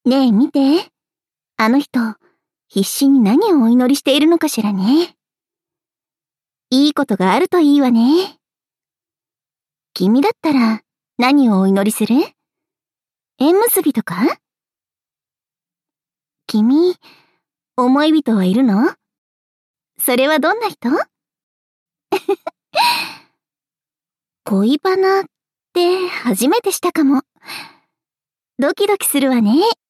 ねえ見て。あの人、必死に何をお祈りしているのかしらね。いいことがあるといいわね。君だったら何をお祈りする？縁結びとか？君、思い人はいるの？それはどんな人？恋バナって初めてしたかも。ドキドキするわね。